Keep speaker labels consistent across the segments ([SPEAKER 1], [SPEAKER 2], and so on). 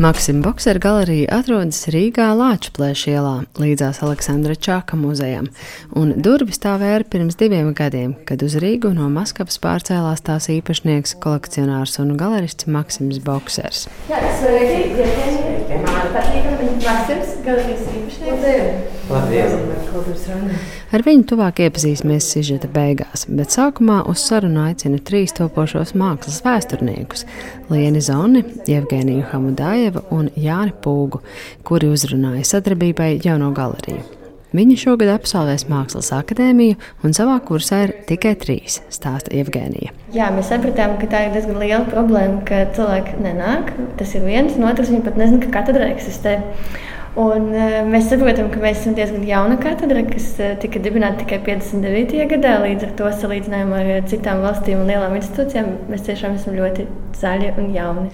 [SPEAKER 1] Maksima Boksera galerija atrodas Rīgā Lāčplēša ielā, līdzās Aleksandra Čaka muzejam, un durvis tā vēra pirms 2 gadiem, kad uz Rīgu no Maskavas pārcēlās tās īpašnieks, kolekcionārs un galerists Maksims Boksers.
[SPEAKER 2] Jā, sveiki, man patīk, Maksims, galerijas īpašnieks.
[SPEAKER 3] Labdien!
[SPEAKER 1] Ar viņu tuvāk iepazīsimies sižeta beigās, bet sākumā uz sarunu aicinu 3 topošos mākslas vēsturniekus – Lieni Zoni, Jevgeniju Hamudājevu un Jāni Pūgu, kuri uzrunāja sadarbībai jauno galeriju. Viņi šogad absolvēs Mākslas akadēmiju un savā kursā ir tikai 3, stāsta Jevgenija.
[SPEAKER 2] Jā, mēs sapratām, ka tā ir diezgan liela problēma, ka cilvēki nenāk. Tas ir viens, un otrs viņi pat nezina, ka katedra eksistē. Un mēs saprotam, ka mēs esam diezgan jauna katedra, kas tika dibināta tikai 59. gadā, līdz ar to salīdzinājumā ar citām valstīm un lielām institūcijām mēs tiešām esam ļoti zaļi un jauni.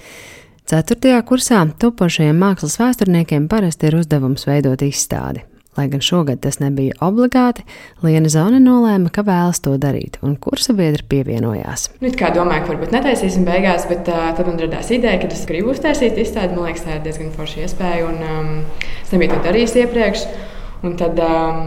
[SPEAKER 1] 4. kursā topošajiem mākslas vēsturniekiem parasti ir uzdevums veidot izstādi. Lai gan šogad tas nebija obligāti, Liena Zone nolēma, ka vēlas to darīt, un kursa biedri pievienojās.
[SPEAKER 3] Kā domāju, ka varbūt netaisīsim beigās, bet tad man radās ideja, ka es gribu uztaisīt izstādi. Man liekas, tā ir diezgan forša iespēja, un es nebiju to darījis iepriekš. Un tad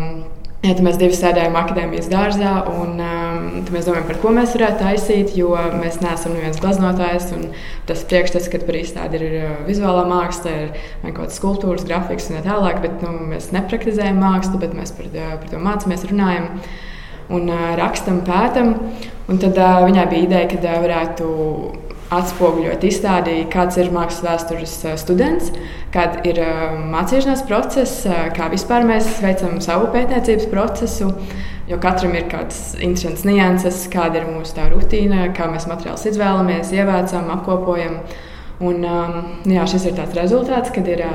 [SPEAKER 3] mēs 2 sēdējām akadēmijas dārzā, un tad mēs domājam, par ko mēs varētu taisīt, jo mēs neesam neviens glaznotājs. Tas priekšstats, ka par izstādi ir vizuālā māksla, ir kaut kādas skulptūras, grafikas un tā tālāk, bet mēs nepraktizējam mākslu, bet mēs par to mācāmies, runājam un rakstam, pētam. Un tad viņai bija ideja, ka varētu atspoguļot izstādī, kāds ir mākslas vēstures students, kāda ir mācīšanās process, kā vispār mēs veicam savu pētniecības procesu, jo katram ir kādas interesantas nianses, kāda ir mūsu tā rutīna, kā mēs materiālus izvēlamies, ievācam, apkopojam. Un, šis ir tāds rezultāts, kad ir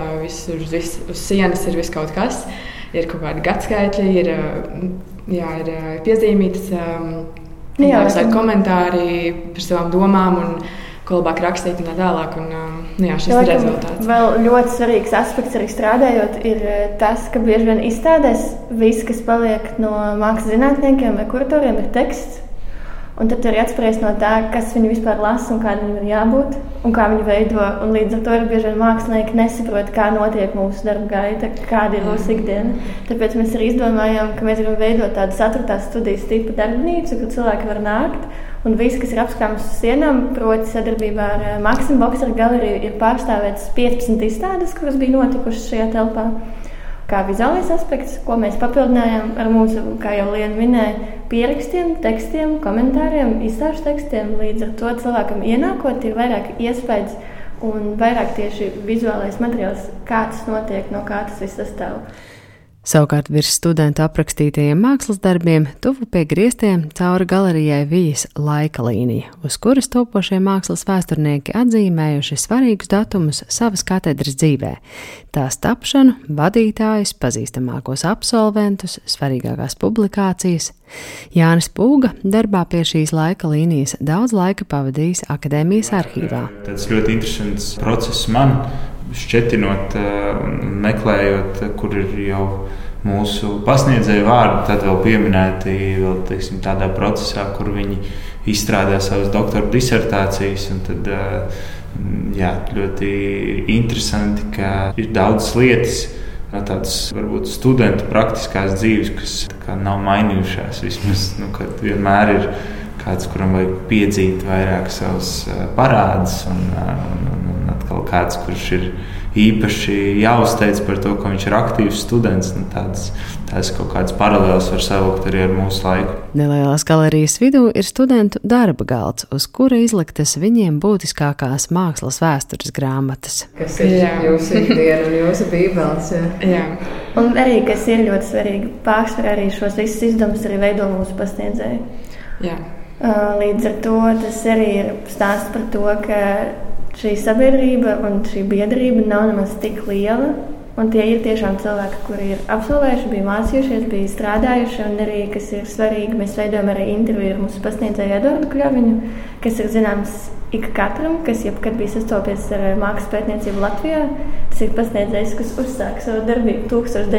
[SPEAKER 3] uz sienas ir viss kaut kas, ir kaut kādi gadskaitļi, ir piezīmītas, komentāri par savām domām un ko labāk rakstīt un tā tālāk. Šis ir rezultāts.
[SPEAKER 2] Vēl ļoti svarīgs aspekts arī strādājot ir tas, ka bieži vien izstādēs viss, kas paliek no mākslas zinātniekiem vai kuratoriem, ir teksts. Un tad ir jāatspērjas no tā, kas viņi vispār lasa un kāda viņam ir jābūt un kā viņi veido. Un līdz ar to ir bieži vien mākslinieki nesaprot, kā notiek mūsu darba gaita, kāda ir mūsu ikdiena. Tāpēc mēs arī izdomājām, ka mēs gribam veidot tādu saturtās studijas tipu darbnīcu, kur cilvēki var nākt. Un viss, kas ir apskatāms uz sienām, proti sadarbībā ar Maksima Boksera galeriju, ir pārstāvētas 15 izstādes, kuras bija notikušas šajā telpā. Kā vizuālais aspekts, ko mēs papildinājām ar mūsu, kā jau Liena minēja, pierakstiem, tekstiem, komentāriem, izstāžu tekstiem. Līdz ar to cilvēkam ienākot ir vairāk iespējas un vairāk tieši vizuālais materiāls, kā tas notiek, no kā tas viss sastāv.
[SPEAKER 1] Savukārt virs studentu aprakstītajiem mākslas darbiem tuvu pie griestiem cauri galerijai vijas laika līnija, uz kuras topošie mākslas vēsturnieki atzīmējuši svarīgus datumus savas katedras dzīvē. Tās tapšanu, vadītājus, pazīstamākos absolventus, svarīgākās publikācijas. Jānis Pūga darbā pie šīs laika līnijas daudz laika pavadījis akadēmijas arhīvā.
[SPEAKER 4] Tas ļoti interesants process man. Šķetinot un meklējot, kur ir jau mūsu pasniedzēju vārdi, tad vēl pieminēti tādā procesā, kur viņi izstrādā savas doktora disertācijas. Un tad, ļoti interesanti, ka ir daudzas lietas, tādas varbūt studentu praktiskās dzīves, kas nav mainījušās. Vismaz, kad vienmēr ir kāds, kuram vajag piedzīt vairāk savus parādus un atkal kāds, kurš ir īpaši jāuzteic par to, ka viņš ir aktīvs students. Tās kaut kādas paralēlas var savilkt arī ar mūsu laiku.
[SPEAKER 1] Nelielās galerijas vidū ir studentu darba galds, uz kura izliktas viņiem būtiskākās mākslas vēstures grāmatas.
[SPEAKER 5] Kas ir jūsu ikdiena un jūsu bībeles?
[SPEAKER 3] Jā.
[SPEAKER 2] Un arī, kas ir ļoti svarīgi, pārsvarā arī šos visus izdevumus arī veido mūsu pasniedzēji.
[SPEAKER 3] Jā.
[SPEAKER 2] Līdz ar to tas arī ir stāsts par to, ka šī sabiedrība un šī biedrība nav nemaz tik liela. Un tie ir tiešām cilvēki, kuri ir absolvējuši, bija mācījušies, bija strādājuši. Un arī, kas ir svarīgi, mēs veidojam arī interviju ar mūsu pasniedzēju Eduardu Kļaviņu, kas ir zināms ik katram, kas jebkad bija sastopies ar mākslas pētniecību Latvijā. Tas ir pasniedzējs, kas uzsāka savu darbību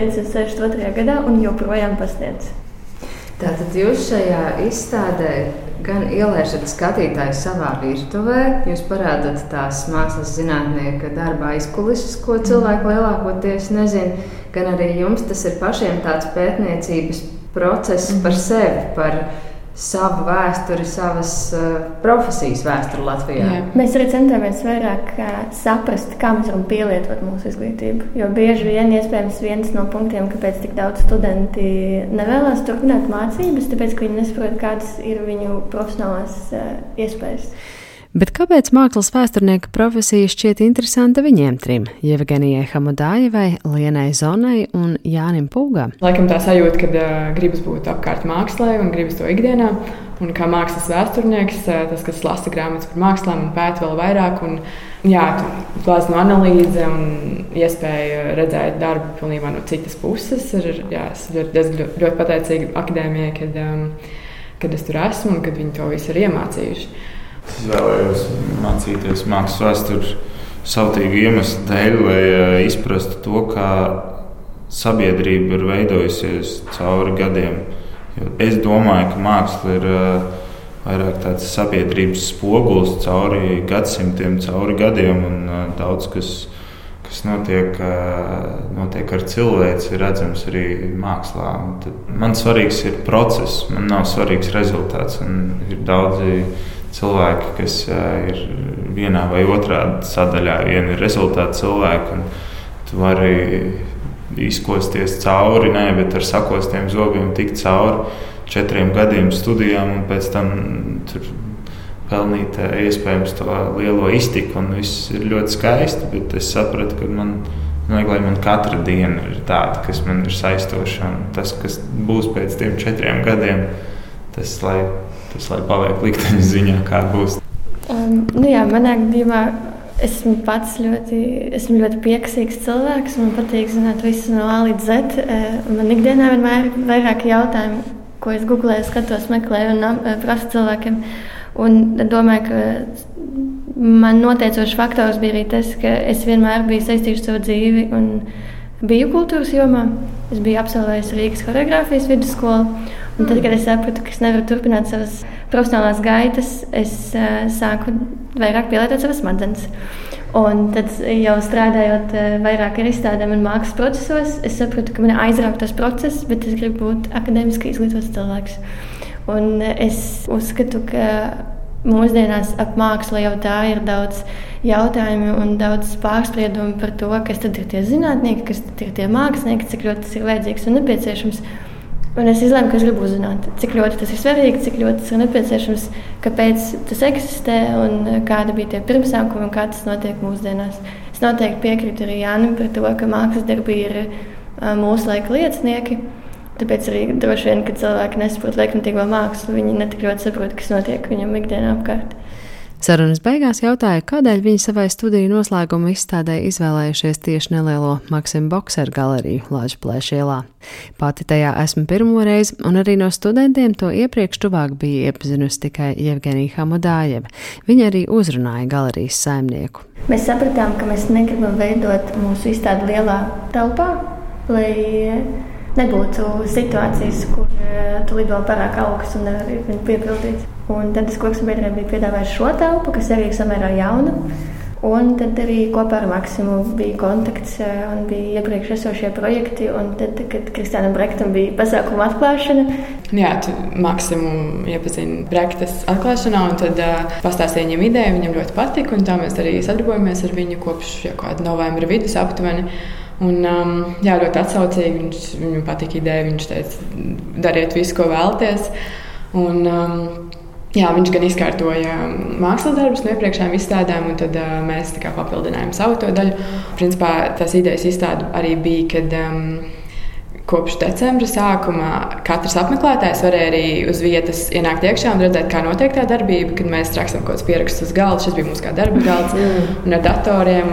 [SPEAKER 2] 1962. gadā un joprojām pasniedz.
[SPEAKER 5] Tātad jūs šajā izstādē gan ielaižat skatītāju savā virtuvē, jūs parādat tās mākslas zinātnieka darba aizkulises, ko cilvēki lielākoties nezina, gan arī jums tas ir pašiem tāds pētniecības process par sevi, par savu vēsturi, savas profesijas vēsturi Latvijā. Jā.
[SPEAKER 2] Mēs arī centāmies vairāk saprast, kā mēs varam pielietot mūsu izglītību. Jo bieži vien iespējams viens no punktiem, kāpēc tik daudz studenti nevēlas turpināt mācības, tāpēc, ka viņi nesaprot, kādas ir viņu profesionālās iespējas.
[SPEAKER 1] Bet kāpēc mākslas vēsturnieka profesija šķiet interesanta viņiem trim – Jevgenijai Hamudājevai, Lienai Zonai un Jānim Pūgam?
[SPEAKER 3] Laikam tā sajūta, ka gribas būt apkārt mākslai un gribas to ikdienā. Un kā mākslas vēsturnieks, tas, kas lasa grāmatas par mākslām un pēta vēl vairāk. Un, tu glazno analīze un iespēja redzēt darbu pilnībā no citas puses. Es ļoti pateicīga akadēmijai, kad es tur esmu un kad viņi to visu ir iemācījuši.
[SPEAKER 4] Es vēlējos mācīties mākslas vēsturi savtīgu iemeslu dēļ, lai izprastu to, kā sabiedrība ir veidojusies cauri gadiem. Jo es domāju, ka māksla ir vairāk tāds sabiedrības spogulis cauri gadsimtiem, cauri gadiem, un daudz kas notiek ar cilvēci, ir redzams arī mākslā. Man svarīgs ir process, man nav svarīgs rezultāts, un ir daudzi cilvēki, kas ir vienā vai otrā sadaļā. Viena ir rezultāta cilvēki, un tu vari izkosties cauri, bet ar sakostiem zobiem tikt cauri 4 gadiem studijām un pēc tam tur pelnīt iespējams to lielo iztiku, un viss ir ļoti skaisti, bet es sapratu, ka man vajag, lai man katra diena ir tāda, kas man ir saistoša, un tas, kas būs pēc tiem 4 gadiem, tas lai paliek likteņa ziņā, kā būs.
[SPEAKER 2] Manā gadījumā esmu ļoti pieksīgs cilvēks. Man patīk zināt visu no A līdz Z. Man ikdienā vienmēr ir vairāki jautājumi, ko es googlēju, skatos, meklēju un prasu cilvēkiem. Un domāju, ka man noteicošs faktors bija arī tas, ka es vienmēr biju saistījuši savu dzīvi un biju kultūras jomā. Es biju absolvējis Rīgas choreogrāfijas vidusskolu. Un tad, kad es sapratu, ka es nevaru turpināt savas profesionālās gaitas, es sāku vairāk pielietot savas smadzenes. Un tad jau strādājot vairāk ar izstādēm un mākslas procesos, es sapratu, ka man aizrauga tas process, bet es gribu būt akadēmiski izglītots cilvēks. Un es uzskatu, ka mūsdienās ap mākslu jau tā ir daudz jautājumu un daudz pārspriedumu par to, kas tad ir tie zinātnieki, kas tad ir tie mākslinieki, cik ļoti tas ir vajadzīgs un nepieciešams. Un es izlēmu, ka es gribu uzzināt, cik ļoti tas ir svarīgi, cik ļoti tas ir nepieciešams, kāpēc tas eksistē un kāda bija tie pirmsākumi un kā tas notiek mūsdienās. Es noteikti piekrītu arī Jānim par to, ka mākslas darbi ir mūsu laika liecinieki. Tāpēc arī droši vien, kad cilvēki nesaprot laikmatīgo mākslu, viņi netik ļoti saprot, kas notiek viņam ikdienā apkārt.
[SPEAKER 1] Sarunas beigās jautāja, kādēļ viņi savai studiju noslēguma izstādē izvēlējušies tieši nelielo Maksima Bokseru galeriju Lāčplēša ielā. Pati tajā esmu pirmo reizi, un arī no studentiem to iepriekš tuvāk bija iepazinusi tikai Jevgenija Hamudājeva. Viņa arī uzrunāja galerijas saimnieku.
[SPEAKER 2] Mēs sapratām, ka mēs negribam veidot mūsu izstādi lielā telpā, lai nebūtu situācijas, kur tu lido pārāk augsts un nevar viņu piepildīt. Un tad es Koksnebiedriem biju piedāvājis šo telpu, kas arī samērā jauna. Un tad arī kopā ar Maksimu bija kontakts un bija iepriekš esošie projekti. Un tad, kad Kristiānam Brektam bija pasākuma atklāšana.
[SPEAKER 3] Jā, Maksimu iepazina Brektas atklāšanā, un tad pastāstīja viņam ideju, viņam ļoti patika, un tā mēs arī sadarbojamies ar viņu kopš kāda novembra vidus aptuveni. Un, ļoti atsaucīgi, viņam patika ideja, viņš teica, dariet visu, ko vēlaties. Un, viņš gan izkārtoja mākslas darbus no iepriekšējām izstādēm, un tad mēs papildinājām savu to daļu. Principā tās idejas izstāde arī bija, kad kopš decembra sākuma katrs apmeklētājs varēja arī uz vietas ienākt iekšā un redzēt, kā notiek tā darbība, kad mēs rakstam kaut kādus pierakstus uz galda. Šis bija mūsu kā darba galds un ar datoriem.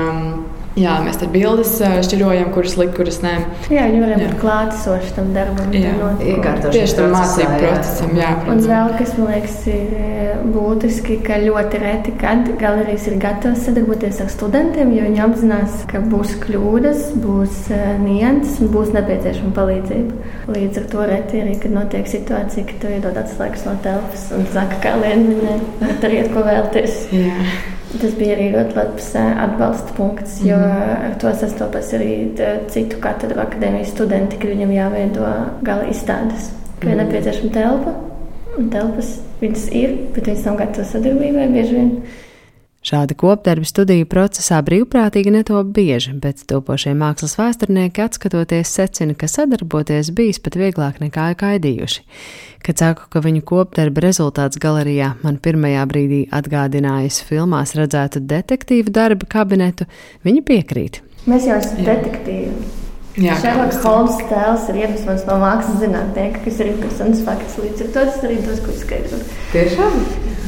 [SPEAKER 3] Mēs tur bildes šķirojam, kuras likt, kuras nē.
[SPEAKER 2] Jā, viņi varēja būt klātesoši tam darbam.
[SPEAKER 3] Tieši tam mācību procesam.
[SPEAKER 2] Un vēl, kas man liekas ir būtiski, ka ļoti reti, kad galerijas ir gatavas sadarboties ar studentiem, jo viņi apzinās, ka būs kļūdas, būs nianses un būs nepieciešama palīdzība. Līdz ar to reti arī, kad notiek situācija, ka tev iedod atslēgas no telpas un saka, kā Liena minēja, bet arī ko vēlties.
[SPEAKER 3] Jā.
[SPEAKER 2] Tas bija arī ļoti labs atbalsta punkts, jo ar to sastopas arī citu katedru akadēmijas studenti, kad viņam jāveido gala izstādes. Ka ir nepieciešama telpa, un telpas viņas ir, bet viņas nav gatavas sadarbībai bieži vien.
[SPEAKER 1] Šādi kopdarbi studiju procesā brīvprātīgi netop bieži, bet topošie mākslas vēsturnieki atskatoties secina, ka sadarboties bijis pat vieglāk nekā gaidījuši. Kad saku, ka viņu kopdarba rezultāts galerijā man pirmajā brīdī atgādinājis filmās redzētu detektīvu darba kabinetu, viņi piekrīt.
[SPEAKER 2] Mēs jau esam detektīvi. Šerloks Holmes tēls ir iedvesmots no mākslas zinātnieka, kas ir interesants fakts. Līdz ar to tas arī dos, ko izskaidrot.
[SPEAKER 5] Tiešām?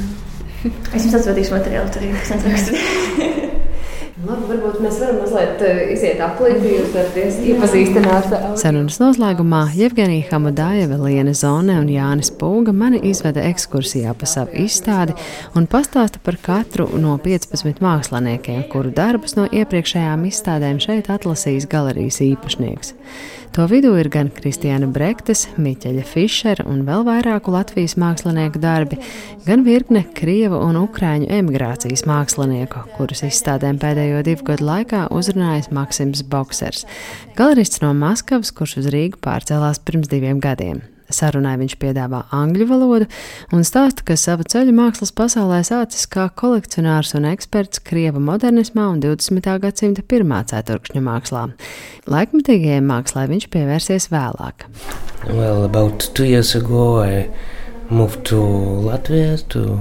[SPEAKER 2] Es jums atsūtīšu materiālu, tur ir interesants raksts.
[SPEAKER 5] Labi, varbūt mēs varam mazliet iziet aplīti, jūs varat iepazīstināt.
[SPEAKER 1] Sarunas noslēgumā Jevgenija Hamudājeva, Liena Zone un Jānis Pūga mani izveda ekskursijā pa savu izstādi un pastāsta par katru no 15 māksliniekiem, kuru darbus no iepriekšējām izstādēm šeit atlasījis galerijas īpašnieks. To vidū ir gan Kristiāna Brektes, Miķeļa Fišera un vēl vairāku Latvijas mākslinieku darbi, gan virkne krievu un ukraiņu emigrācijas mākslinieku, kurus izstādēm pēdējo 2 gadu laikā uzrunājis Maksims Boksers, galerists no Maskavas, kurš uz Rīgu pārcēlās pirms 2 gadiem. Sarunai viņš piedāvā angļu valodu un stāsta, ka savu ceļu mākslas pasaulē sācis kā kolekcionārs un eksperts krievu modernismā un 20. gadsimta 1. ceturkšņa mākslā. Laikmetīgajai mākslai viņš pievērsies vēlāk.
[SPEAKER 6] Well, about 2 years ago I moved to Latvia, to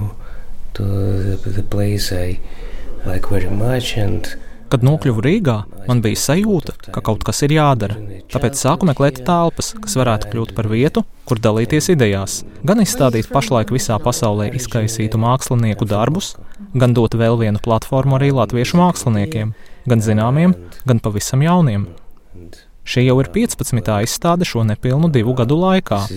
[SPEAKER 6] the place I like very much and
[SPEAKER 7] Kad nokļuvu Rīgā, man bija sajūta, ka kaut kas ir jādara. Tāpēc sāku meklēt telpas, kas varētu kļūt par vietu, kur dalīties idejās. Gan izstādīt pašlaik visā pasaulē izkaisītu mākslinieku darbus, gan dot vēl vienu platformu arī latviešu māksliniekiem, gan zināmiem, gan pavisam jauniem. Šī jau ir 15. izstāde šo nepilnu 2 gadu laikā.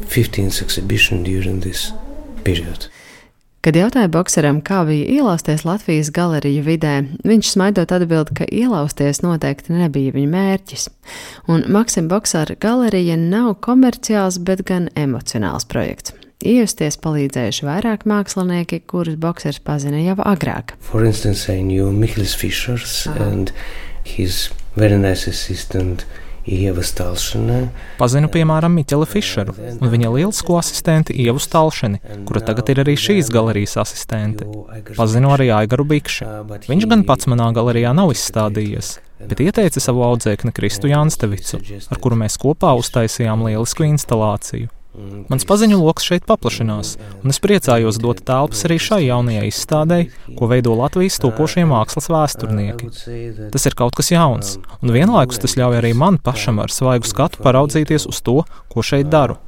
[SPEAKER 7] Kad jautāja Bokseram, kā bija ielausties Latvijas galeriju vidē, viņš smaidot atbild, ka ielausties noteikti nebija viņa mērķis. Un Maksim Boksera galerija nav komerciāls, bet gan emocionāls projekts. Iejusties palīdzējuši vairāk mākslinieki, kurus Boksers pazina jau agrāk.
[SPEAKER 6] For instance, I knew Mikls Fišers and his very nice assistant Ieva Stalšana.
[SPEAKER 7] Pazinu, piemēram, Miķeli Fišeru un viņa lielisko asistenti Ievu Stalšani, kura tagad ir arī šīs galerijas asistente. Pazinu arī Aigaru Bikši. Viņš gan pats manā galerijā nav izstādījies, bet ieteica savu audzēkni Kristu Janstevicu, ar kuru mēs kopā uztaisījām lielisku instalāciju. Mans paziņu loks šeit paplašinās, un es priecājos dot telpas arī šai jaunajai izstādei, ko veido Latvijas topošie mākslas vēsturnieki. Tas ir kaut kas jauns, un vienlaikus tas ļauj arī man pašam ar svaigu skatu paraudzīties uz to, ko šeit daru.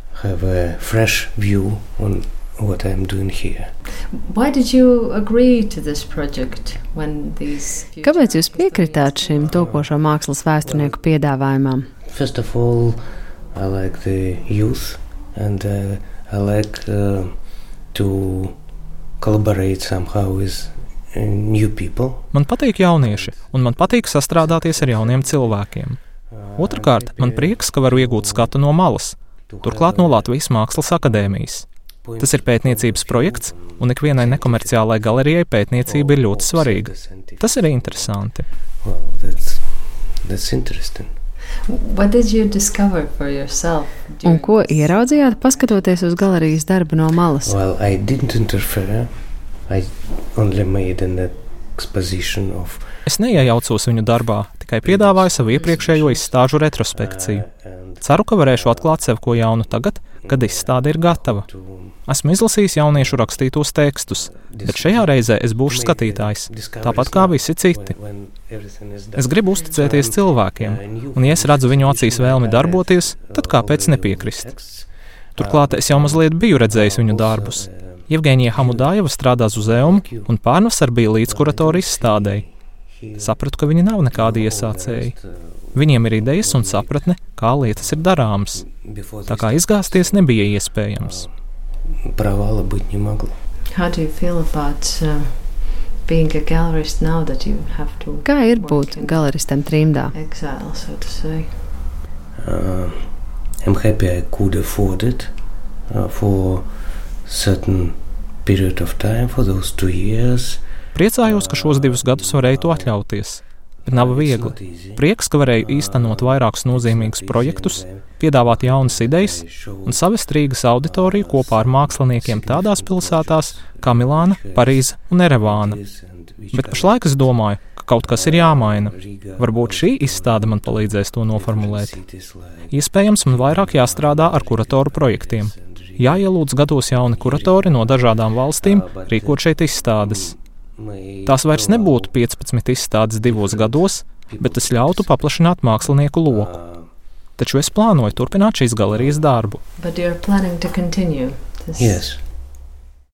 [SPEAKER 6] What I'm doing here.
[SPEAKER 5] Why did you agree to this project when these
[SPEAKER 1] Kāpēc jūs piekritāt šim topošo mākslas vēsturnieku piedāvājumam?
[SPEAKER 6] First of all, I like the youth and I like to collaborate somehow with new people.
[SPEAKER 7] Man patīk jaunieši, un man patīk sastrādāties ar jauniem cilvēkiem. Otrkārt, man prieks, ka varu iegūt skatu no malas, turklāt no Latvijas Mākslas akadēmijas. Tas ir pētniecības projekts, un ikvienai nekomerciālai galerijai pētniecība ir ļoti svarīga. Tas ir interesanti.
[SPEAKER 6] Well, that's interesting.
[SPEAKER 5] What did you discover for yourself?
[SPEAKER 1] Un ko ieraudzījāt, paskatoties uz galerijas darbu no malas?
[SPEAKER 6] Well, I didn't interfere. I only made an exposition of.
[SPEAKER 7] Es neiejaucos viņu darbā, tikai piedāvāju savu iepriekšējo izstāžu retrospekciju. Ceru, ka varēšu atklāt sev ko jaunu tagad, kad izstāde ir gatava. Esmu izlasījis jauniešu rakstītos tekstus, bet šajā reizē es būšu skatītājs, tāpat kā visi citi. Es gribu uzticēties cilvēkiem, un ja es redzu viņu acīs vēlmi darboties, tad kāpēc nepiekrist? Turklāt es jau mazliet biju redzējis viņu darbus. Jevgenija Hamudājeva strādā Zuzeumu, un pārnvasar bija līdzkuratora izstādei. Sapratu, ka viņi nav nekādi iesācēji. Viņiem ir idejas un sapratne, kā lietas ir darāmas. Tā kā izgāzties nebija iespējams.
[SPEAKER 6] Провала быть не могло.
[SPEAKER 5] How do you feel about being a gallerist now that you have to?
[SPEAKER 1] Kā ir būt galeristam trimdā?
[SPEAKER 5] Exile, so to say.
[SPEAKER 6] I'm happy I could afford it for certain period of time, for those 2 years.
[SPEAKER 7] Priecājos, ka šos 2 gadus varēju to atļauties, bet nav viegli. Prieks, ka varēju īstenot vairākus nozīmīgus projektus, piedāvāt jaunas idejas un savest Rīgas auditoriju kopā ar māksliniekiem tādās pilsētās kā Milāna, Parīze un Erevāna. Bet pašlaik es domāju, ka kaut kas ir jāmaina. Varbūt šī izstāde man palīdzēs to noformulēt. Iespējams, man vairāk jāstrādā ar kuratoru projektiem. Jāielūdz gados jauni kuratori no dažādām valstīm rīkot šeit izstādes. Tās vairs nebūtu 15 izstādes 2 gados, bet tas ļautu paplašināt mākslinieku loku. Taču es plānoju turpināt šīs galerijas darbu.
[SPEAKER 5] But you're planning to continue this?
[SPEAKER 6] Yes.